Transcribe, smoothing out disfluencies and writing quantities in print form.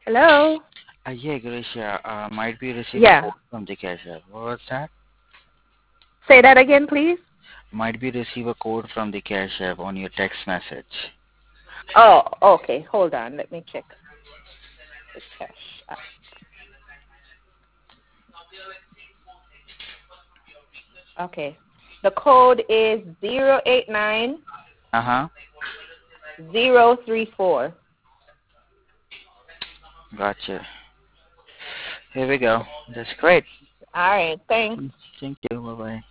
Hello? Yeah, Gracia, might be receive a Yeah. code from the Cash App. What was that? Say that again, please. Might be receive a code from the Cash App on your text message. Oh, okay. Hold on. Let me check the cash app. Okay. The code is 089 Uh-huh. 034. Gotcha. Here we go. That's great. All right. Thanks. Thank you. Bye-bye.